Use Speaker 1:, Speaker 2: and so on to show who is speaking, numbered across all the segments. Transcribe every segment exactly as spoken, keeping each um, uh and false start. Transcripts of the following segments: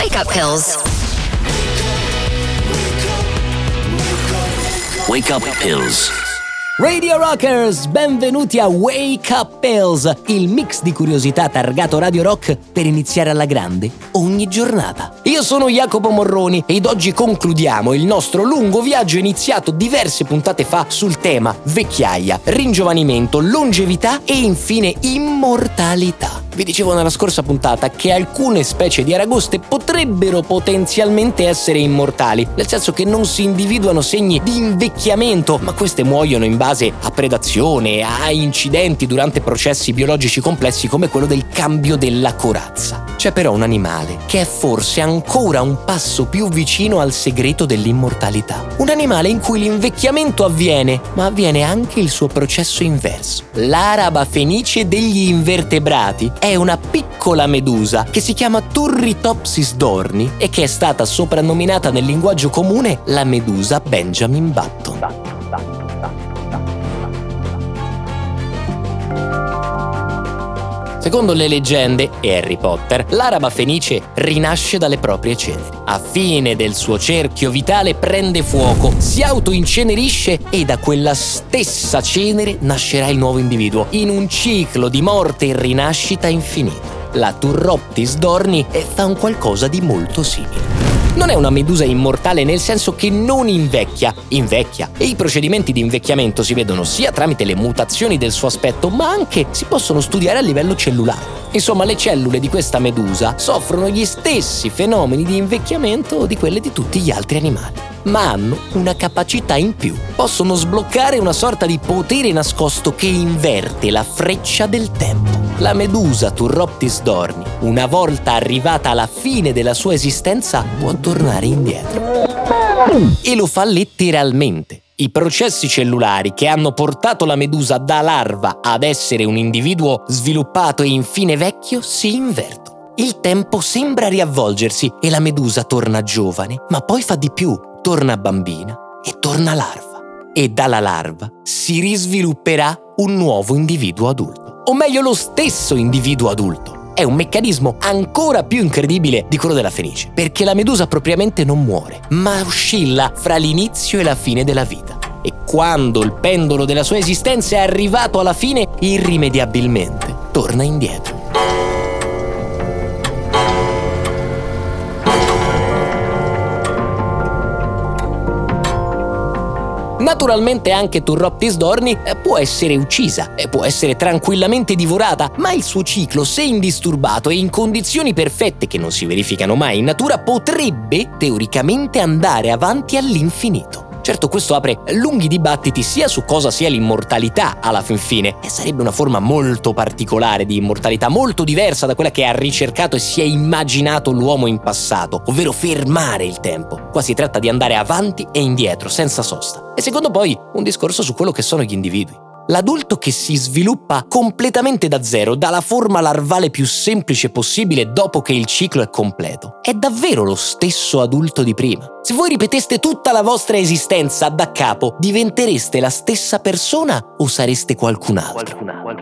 Speaker 1: Wake up pills.
Speaker 2: Wake up pills.
Speaker 3: Radio Rockers, benvenuti a Wake Up Pills, il mix di curiosità targato Radio Rock per iniziare alla grande ogni giornata. Io sono Jacopo Morroni ed oggi concludiamo il nostro lungo viaggio iniziato diverse puntate fa sul tema vecchiaia, ringiovanimento, longevità e infine immortalità. Vi dicevo nella scorsa puntata che alcune specie di aragoste potrebbero potenzialmente essere immortali, nel senso che non si individuano segni di invecchiamento, ma queste muoiono in base a predazione e a incidenti durante processi biologici complessi come quello del cambio della corazza. C'è però un animale che è forse ancora un passo più vicino al segreto dell'immortalità. Un animale in cui l'invecchiamento avviene, ma avviene anche il suo processo inverso. L'araba fenice degli invertebrati è una piccola medusa che si chiama Turritopsis dorni e che è stata soprannominata nel linguaggio comune la medusa Benjamin Button. Secondo le leggende e Harry Potter, l'araba fenice rinasce dalle proprie ceneri. A fine del suo cerchio vitale prende fuoco, si autoincenerisce e da quella stessa cenere nascerà il nuovo individuo, in un ciclo di morte e rinascita infinito. La Turritopsis dorni fa un qualcosa di molto simile. Non è una medusa immortale nel senso che non invecchia, invecchia, e i procedimenti di invecchiamento si vedono sia tramite le mutazioni del suo aspetto, ma anche si possono studiare a livello cellulare. Insomma, le cellule di questa medusa soffrono gli stessi fenomeni di invecchiamento di quelle di tutti gli altri animali, ma hanno una capacità in più. Possono sbloccare una sorta di potere nascosto che inverte la freccia del tempo. La medusa Turritopsis dorni, una volta arrivata alla fine della sua esistenza, può tornare indietro. E lo fa letteralmente. I processi cellulari che hanno portato la medusa da larva ad essere un individuo sviluppato e infine vecchio si invertono. Il tempo sembra riavvolgersi e la medusa torna giovane, ma poi fa di più, torna bambina e torna larva. E dalla larva si risvilupperà un nuovo individuo adulto. O meglio, lo stesso individuo adulto. È un meccanismo ancora più incredibile di quello della fenice, perché la medusa propriamente non muore, ma oscilla fra l'inizio e la fine della vita. E quando il pendolo della sua esistenza è arrivato alla fine, irrimediabilmente torna indietro. Naturalmente anche Turritopsis dorni può essere uccisa, può essere tranquillamente divorata, ma il suo ciclo, se indisturbato e in condizioni perfette che non si verificano mai in natura, potrebbe teoricamente andare avanti all'infinito. Certo, questo apre lunghi dibattiti sia su cosa sia l'immortalità alla fin fine, e sarebbe una forma molto particolare di immortalità, molto diversa da quella che ha ricercato e si è immaginato l'uomo in passato, ovvero fermare il tempo. Qua si tratta di andare avanti e indietro, senza sosta. E secondo poi un discorso su quello che sono gli individui. L'adulto che si sviluppa completamente da zero, dalla forma larvale più semplice possibile dopo che il ciclo è completo, è davvero lo stesso adulto di prima. Se voi ripeteste tutta la vostra esistenza da capo, diventereste la stessa persona o sareste qualcun altro?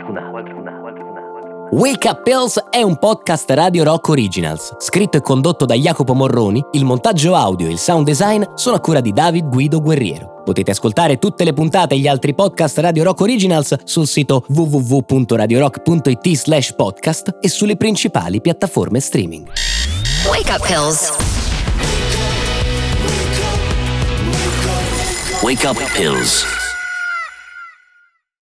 Speaker 3: Wake Up Pills è un podcast Radio Rock Originals, scritto e condotto da Jacopo Morroni. Il montaggio audio e il sound design sono a cura di David Guido Guerriero. Potete ascoltare tutte le puntate e gli altri podcast Radio Rock Originals sul sito w w w punto radio rock punto i t slash podcast e sulle principali piattaforme streaming.
Speaker 1: Wake up pills.
Speaker 2: Wake up pills.